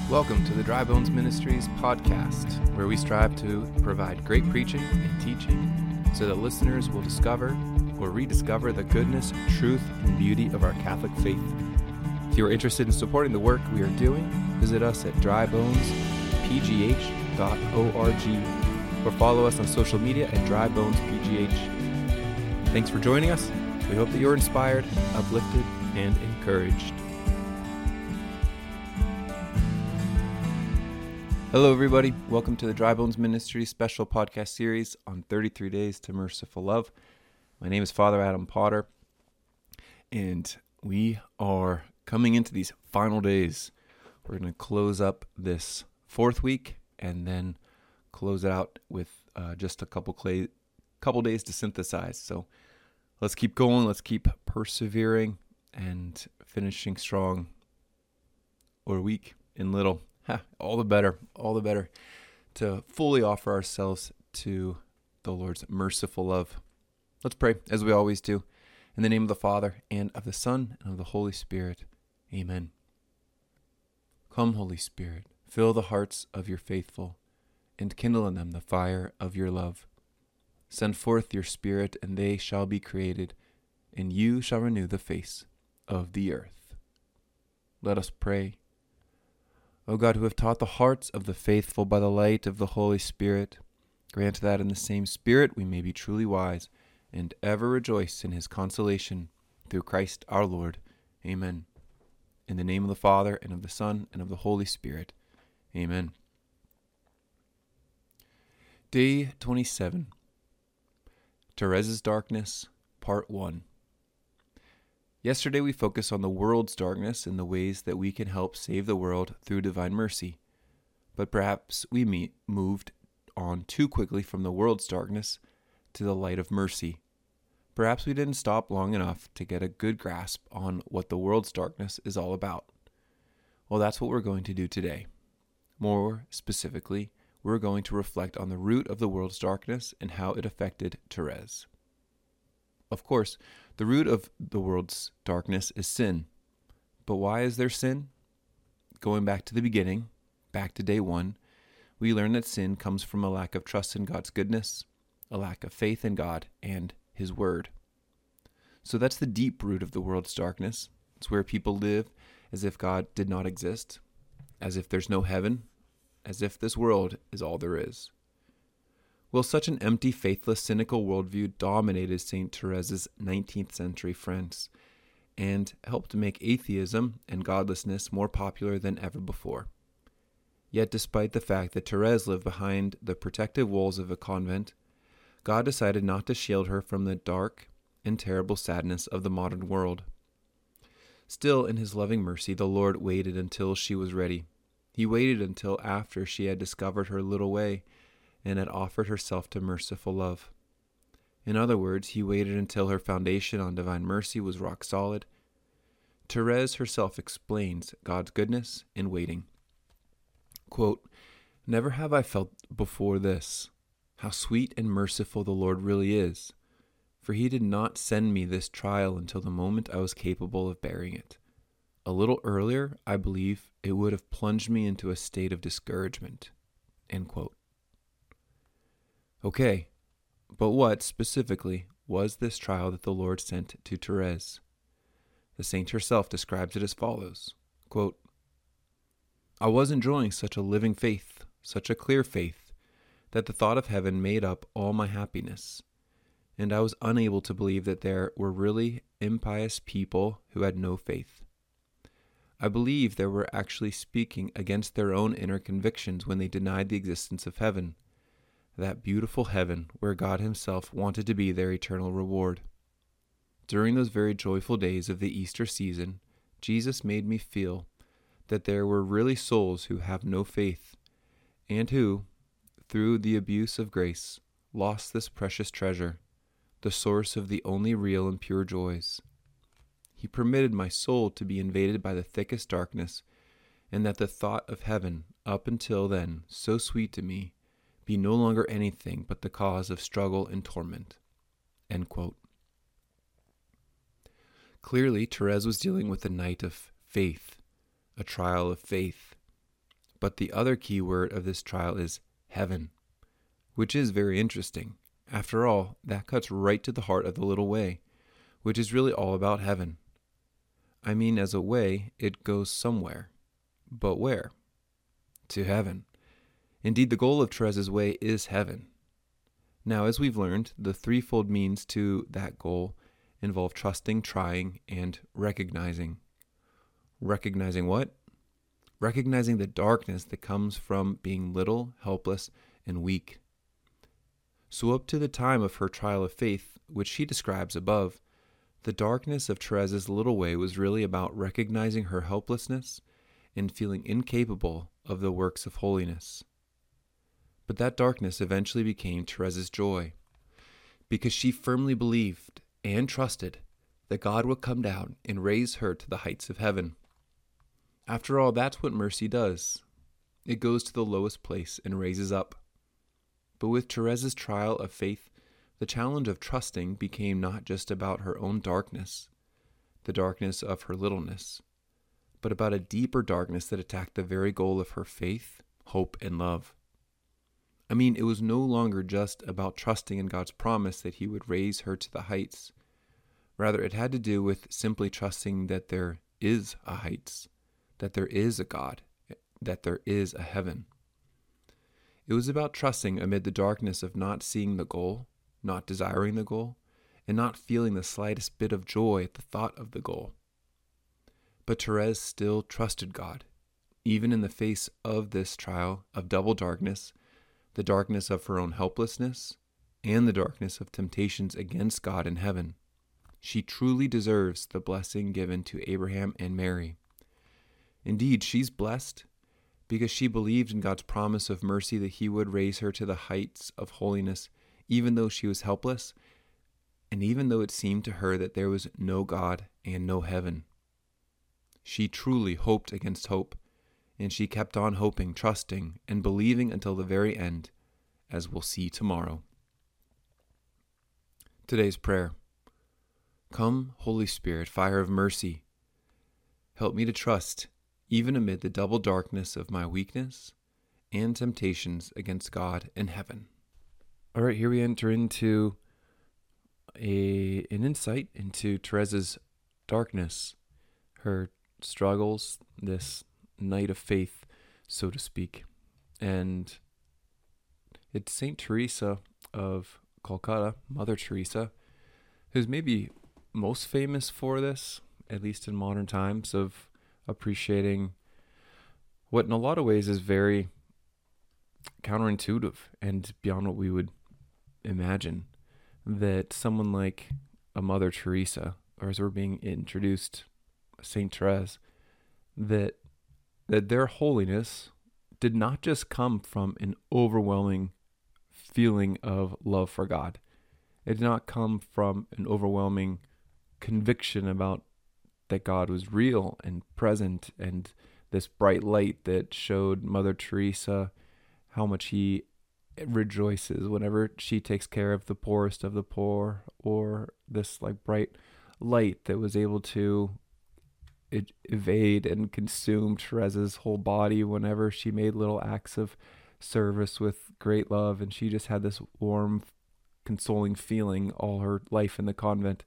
Welcome to the Dry Bones Ministries podcast, where we strive to provide great preaching and teaching so that listeners will discover or rediscover the goodness, truth, and beauty of our Catholic faith. If you are interested in supporting the work we are doing, visit us at drybones.pgh.org or follow us on social media at drybonesPGH. Thanks for joining us. We hope that you're inspired, uplifted, and encouraged. Hello, everybody. Welcome to the Dry Bones Ministry special podcast series on 33 Days to Merciful Love. My name is Father Adam Potter, and we are coming into these final days. We're going to close up this fourth week and then close it out with just a couple days to synthesize. So let's keep going. Let's keep persevering and finishing strong or weak in little. All the better to fully offer ourselves to the Lord's merciful love. Let's pray, as we always do. In the name of the Father, and of the Son, and of the Holy Spirit. Amen. Come, Holy Spirit, fill the hearts of your faithful, and kindle in them the fire of your love. Send forth your Spirit, and they shall be created, and you shall renew the face of the earth. Let us pray. O God, who have taught the hearts of the faithful by the light of the Holy Spirit, grant that in the same Spirit we may be truly wise and ever rejoice in his consolation through Christ our Lord. Amen. In the name of the Father, and of the Son, and of the Holy Spirit. Amen. Day 27. Therese's Darkness, Part 1. Yesterday we focused on the world's darkness and the ways that we can help save the world through divine mercy. But perhaps we moved on too quickly from the world's darkness to the light of mercy. Perhaps we didn't stop long enough to get a good grasp on what the world's darkness is all about. Well, that's what we're going to do today. More specifically, we're going to reflect on the root of the world's darkness and how it affected Therese. Of course, the root of the world's darkness is sin. But why is there sin? Going back to the beginning, back to day 1, we learn that sin comes from a lack of trust in God's goodness, a lack of faith in God and His Word. So that's the deep root of the world's darkness. It's where people live as if God did not exist, as if there's no heaven, as if this world is all there is. Well, such an empty, faithless, cynical worldview dominated St. Therese's 19th century France and helped make atheism and godlessness more popular than ever before. Yet despite the fact that Therese lived behind the protective walls of a convent, God decided not to shield her from the dark and terrible sadness of the modern world. Still, in his loving mercy, the Lord waited until she was ready. He waited until after she had discovered her little way and had offered herself to merciful love. In other words, he waited until her foundation on divine mercy was rock solid. Therese herself explains God's goodness in waiting. Quote, "Never have I felt before this, how sweet and merciful the Lord really is, for he did not send me this trial until the moment I was capable of bearing it. A little earlier, I believe, it would have plunged me into a state of discouragement." End quote. Okay, but what, specifically, was this trial that the Lord sent to Therese? The saint herself describes it as follows, quote, "I was enjoying such a living faith, such a clear faith, that the thought of heaven made up all my happiness, and I was unable to believe that there were really impious people who had no faith. I believe they were actually speaking against their own inner convictions when they denied the existence of heaven, that beautiful heaven where God himself wanted to be their eternal reward. During those very joyful days of the Easter season, Jesus made me feel that there were really souls who have no faith, and who, through the abuse of grace, lost this precious treasure, the source of the only real and pure joys. He permitted my soul to be invaded by the thickest darkness, and that the thought of heaven, up until then so sweet to me, be no longer anything but the cause of struggle and torment." End quote. Clearly, Therese was dealing with a night of faith, a trial of faith. But the other key word of this trial is heaven, which is very interesting. After all, that cuts right to the heart of the little way, which is really all about heaven. I mean, as a way, it goes somewhere. But where? To heaven. Indeed, the goal of Therese's way is heaven. Now, as we've learned, the threefold means to that goal involve trusting, trying, and recognizing. Recognizing what? Recognizing the darkness that comes from being little, helpless, and weak. So up to the time of her trial of faith, which she describes above, the darkness of Therese's little way was really about recognizing her helplessness and feeling incapable of the works of holiness. But that darkness eventually became Therese's joy, because she firmly believed and trusted that God would come down and raise her to the heights of heaven. After all, that's what mercy does. It goes to the lowest place and raises up. But with Therese's trial of faith, the challenge of trusting became not just about her own darkness, the darkness of her littleness, but about a deeper darkness that attacked the very goal of her faith, hope, and love. I mean, it was no longer just about trusting in God's promise that he would raise her to the heights. Rather, it had to do with simply trusting that there is a heights, that there is a God, that there is a heaven. It was about trusting amid the darkness of not seeing the goal, not desiring the goal, and not feeling the slightest bit of joy at the thought of the goal. But Therese still trusted God, even in the face of this trial of double darkness, the darkness of her own helplessness, and the darkness of temptations against God in heaven. She truly deserves the blessing given to Abraham and Mary. Indeed, she's blessed because she believed in God's promise of mercy that he would raise her to the heights of holiness, even though she was helpless, and even though it seemed to her that there was no God and no heaven. She truly hoped against hope, and she kept on hoping, trusting, and believing until the very end, as we'll see tomorrow. Today's prayer. Come, Holy Spirit, fire of mercy. Help me to trust, even amid the double darkness of my weakness and temptations against God and heaven. All right, here we enter into an insight into Therese's darkness, her struggles, this night of faith, so to speak. And it's St. Teresa of Calcutta, Mother Teresa, who's maybe most famous for this, at least in modern times, of appreciating what in a lot of ways is very counterintuitive and beyond what we would imagine, that someone like a Mother Teresa, or as we're being introduced, St. Therese, that their holiness did not just come from an overwhelming feeling of love for God. It did not come from an overwhelming conviction about that God was real and present, and this bright light that showed Mother Teresa how much he rejoices whenever she takes care of the poorest of the poor, or this like bright light that was able to evade and consume Therese's whole body whenever she made little acts of service with great love, and she just had this warm, consoling feeling all her life in the convent.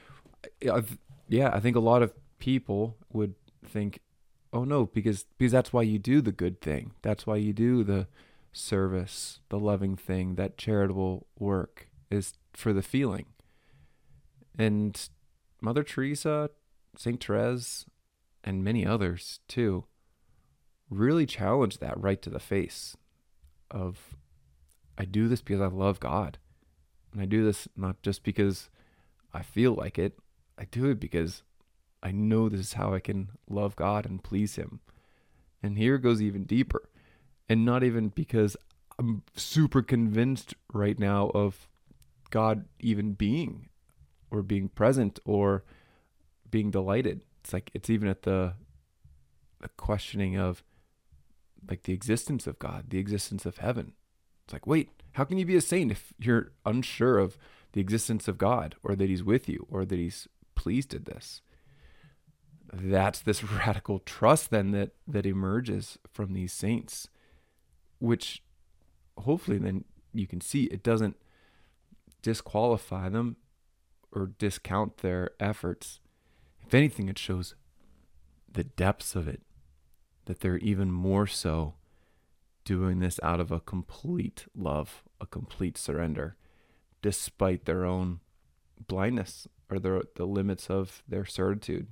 I think a lot of people would think, oh no, because that's why you do the good thing. That's why you do the service, the loving thing, that charitable work is for the feeling. And Mother Teresa, St. Therese, and many others too, really challenged that right to the face of, I do this because I love God. And I do this not just because I feel like it. I do it because I know this is how I can love God and please him. And here it goes even deeper. And not even because I'm super convinced right now of God even being, or being present, or being delighted. It's like, it's even at the questioning of like the existence of God, the existence of heaven. It's like, wait, how can you be a saint if you're unsure of the existence of God, or that he's with you, or that he's pleased at this? that's this radical trust then that emerges from these saints, which hopefully then you can see it doesn't disqualify them or discount their efforts. If anything, it shows the depths of it, that they're even more so doing this out of a complete love, a complete surrender, despite their own blindness or the limits of their certitude.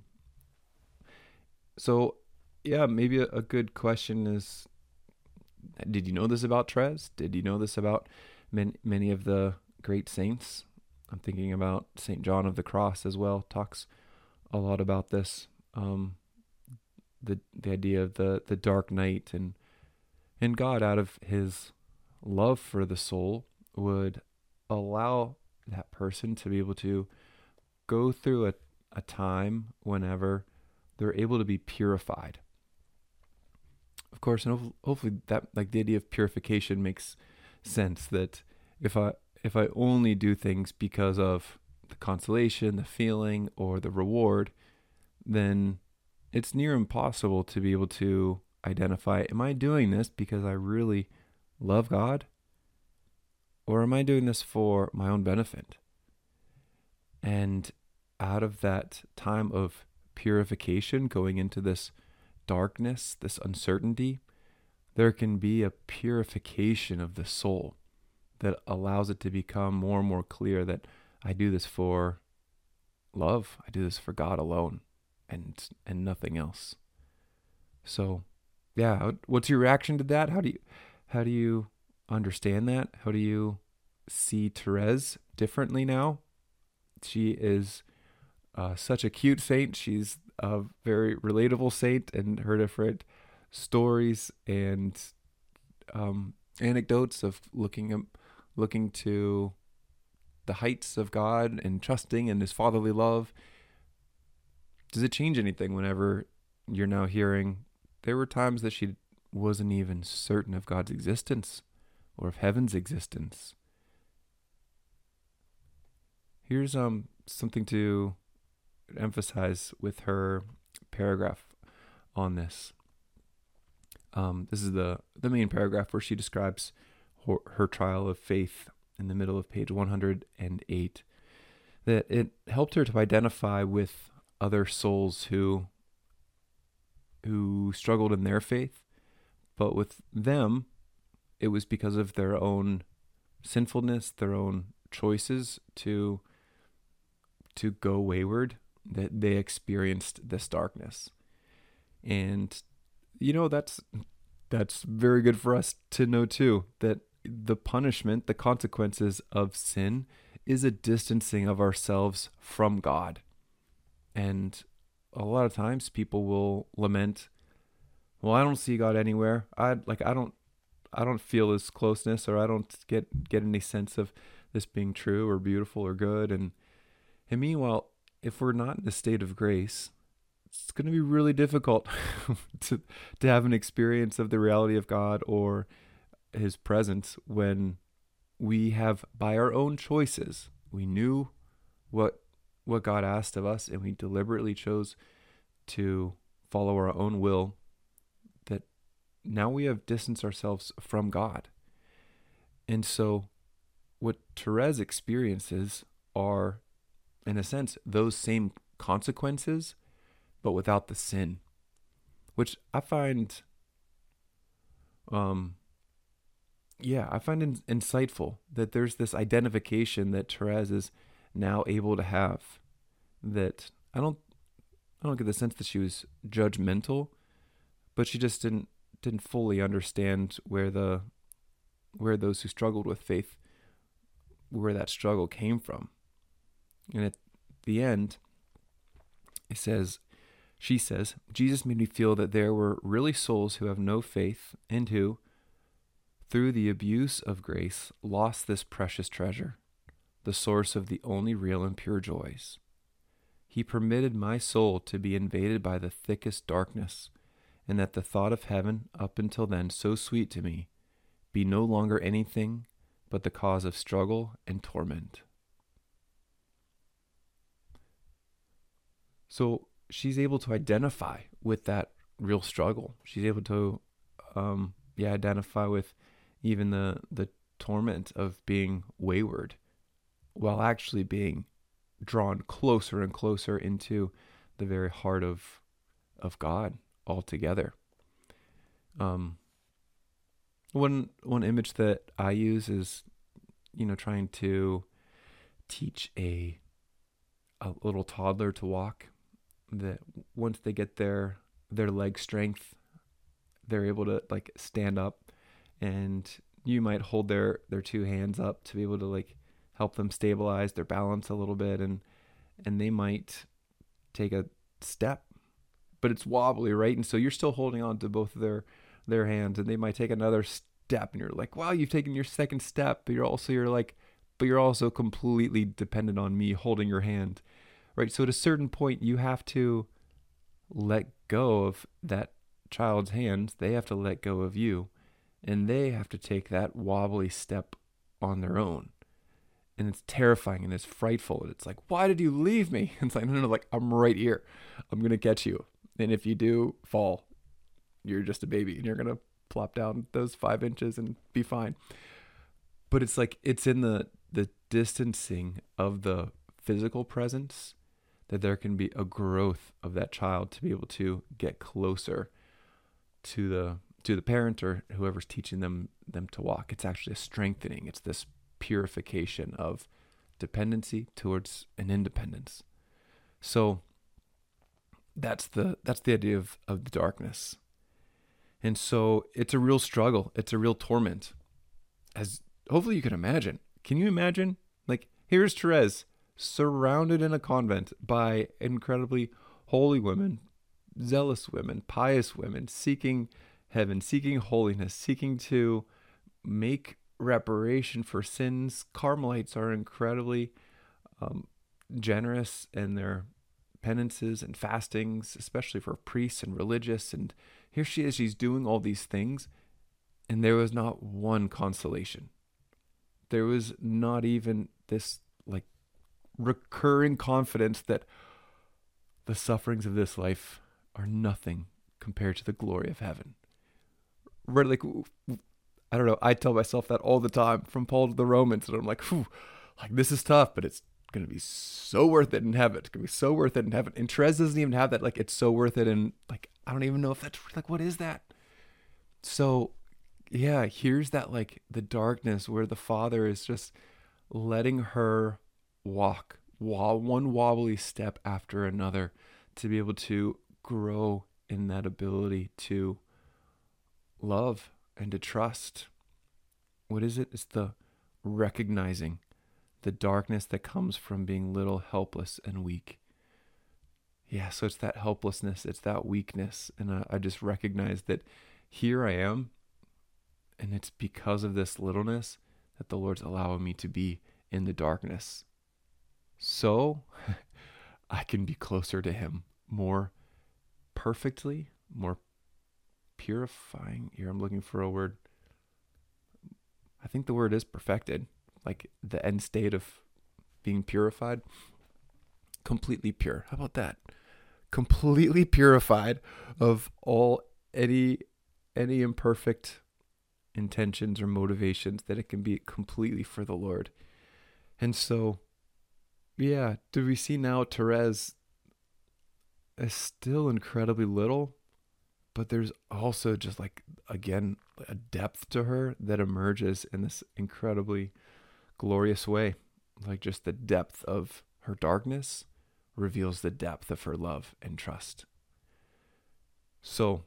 So, yeah, maybe a good question is, did you know this about Therese? Did you know this about many of the great saints? I'm thinking about St. John of the Cross as well, talks a lot about this, the idea of the dark night, and God, out of his love for the soul, would allow that person to be able to go through a time whenever they're able to be purified. Of course, and hopefully that, like, the idea of purification makes sense, that if I only do things because of the consolation, the feeling, or the reward, then it's near impossible to be able to identify, am I doing this because I really love God? Or am I doing this for my own benefit? And out of that time of purification, going into this darkness, this uncertainty, there can be a purification of the soul that allows it to become more and more clear that I do this for love. I do this for God alone and nothing else. So, yeah, what's your reaction to that? How do you understand that? How do you see Therese differently now? She is such a cute saint. She's a very relatable saint, and her different stories and anecdotes of looking to the heights of God and trusting in his fatherly love. Does it change anything whenever you're now hearing there were times that she wasn't even certain of God's existence or of heaven's existence? Here's something to emphasize with her paragraph on this. This is the main paragraph where she describes her trial of faith in the middle of page 108, that it helped her to identify with other souls who struggled in their faith, but with them, it was because of their own sinfulness, their own choices to go wayward, that they experienced this darkness. And that's very good for us to know too, that the punishment, the consequences of sin, is a distancing of ourselves from God. And a lot of times people will lament, well, I don't see God anywhere. I don't feel his closeness, or I don't get any sense of this being true or beautiful or good. And meanwhile, if we're not in a state of grace, it's going to be really difficult to have an experience of the reality of God or his presence when we have, by our own choices, we knew what God asked of us, and we deliberately chose to follow our own will, that now we have distanced ourselves from God. And so what Therese experiences are, in a sense, those same consequences, but without the sin, which I find insightful, that there's this identification that Therese is now able to have, that I don't get the sense that she was judgmental, but she just didn't fully understand where those who struggled with faith, where that struggle came from. And at the end, she says, Jesus made me feel that there were really souls who have no faith and who, through the abuse of grace, lost this precious treasure, the source of the only real and pure joys. He permitted my soul to be invaded by the thickest darkness, and that the thought of heaven, up until then so sweet to me, be no longer anything but the cause of struggle and torment. So she's able to identify with that real struggle. She's able to, identify with even the torment of being wayward, while actually being drawn closer and closer into the very heart of God altogether. One image that I use is, trying to teach a little toddler to walk, that once they get their leg strength, they're able to like stand up, and you might hold their two hands up to be able to like help them stabilize their balance a little bit, and they might take a step, but it's wobbly, right? And so you're still holding on to both of their hands, and they might take another step, and you're like, wow, you've taken your second step, but you're also completely dependent on me holding your hand, right? So at a certain point, you have to let go of that child's hands. They have to let go of you, and they have to take that wobbly step on their own. And it's terrifying and it's frightful. And it's like, why did you leave me? And it's like, no, like, I'm right here. I'm going to catch you. And if you do fall, you're just a baby and you're going to plop down those 5 inches and be fine. But it's like, it's in the distancing of the physical presence that there can be a growth of that child to be able to get closer to the parent or whoever's teaching them to walk. It's actually a strengthening. It's this purification of dependency towards an independence. So that's the idea of the darkness. And so it's a real struggle. It's a real torment, as hopefully you can imagine. Can you imagine? Like, here's Therese surrounded in a convent by incredibly holy women, zealous women, pious women, seeking heaven, seeking holiness, seeking to make reparation for sins. Carmelites are incredibly generous in their penances and fastings, especially for priests and religious. And here she is, she's doing all these things, and there was not one consolation. There was not even this like recurring confidence that the sufferings of this life are nothing compared to the glory of heaven. Right? Like, I don't know, I tell myself that all the time, from Paul to the Romans, and I'm like, like, this is tough, but it's going to be so worth it in heaven. It's going to be so worth it in heaven. And Therese doesn't even have that, like, it's so worth it. And like, I don't even know if that's like, what is that? So yeah, here's that, like, the darkness where the Father is just letting her walk one wobbly step after another to be able to grow in that ability to love and to trust. What is it? It's the recognizing the darkness that comes from being little, helpless, and weak. Yeah, so it's that helplessness, it's that weakness. And I just recognize that here I am, and it's because of this littleness that the Lord's allowing me to be in the darkness, so I can be closer to Him more perfectly, more purifying. Here, I'm looking for a word. I think the word is perfected, like the end state of being purified. Completely pure. How about that? Completely purified of all any imperfect intentions or motivations, that it can be completely for the Lord. And so, yeah, do we see now Therese is still incredibly little, but there's also just, like, again, a depth to her that emerges in this incredibly glorious way. Like, just the depth of her darkness reveals the depth of her love and trust. So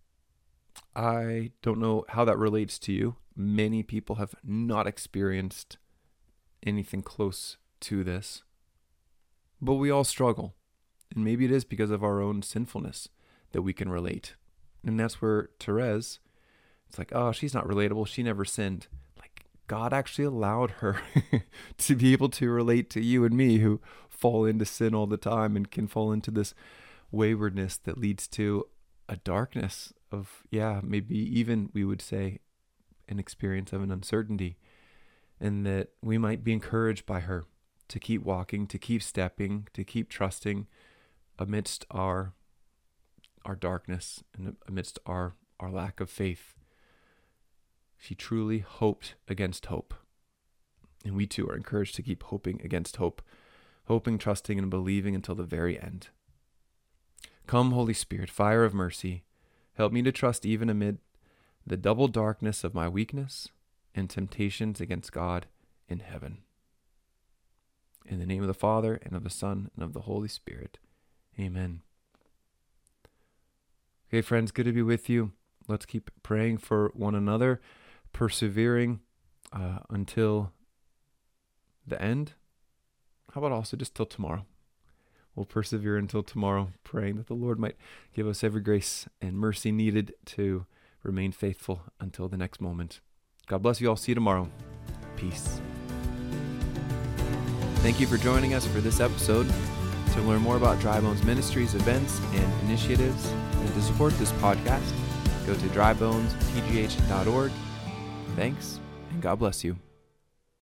I don't know how that relates to you. Many people have not experienced anything close to this, but we all struggle. And maybe it is because of our own sinfulness that we can relate. And that's where Therese, it's like, oh, she's not relatable. She never sinned. Like, God actually allowed her to be able to relate to you and me, who fall into sin all the time and can fall into this waywardness that leads to a darkness of, maybe even, we would say, an experience of an uncertainty. And that we might be encouraged by her to keep walking, to keep stepping, to keep trusting, amidst our darkness and amidst our lack of faith, she truly hoped against hope. And we too are encouraged to keep hoping against hope, hoping, trusting, and believing until the very end. Come, Holy Spirit, fire of mercy, help me to trust even amid the double darkness of my weakness and temptations against God in heaven. In the name of the Father, and of the Son, and of the Holy Spirit. Amen. Okay, friends, good to be with you. Let's keep praying for one another, persevering until the end. How about also just till tomorrow? We'll persevere until tomorrow, praying that the Lord might give us every grace and mercy needed to remain faithful until the next moment. God bless you all. See you tomorrow. Peace. Thank you for joining us for this episode. To learn more about Dry Bones Ministries events and initiatives, and to support this podcast, go to drybonespgh.org. Thanks, and God bless you.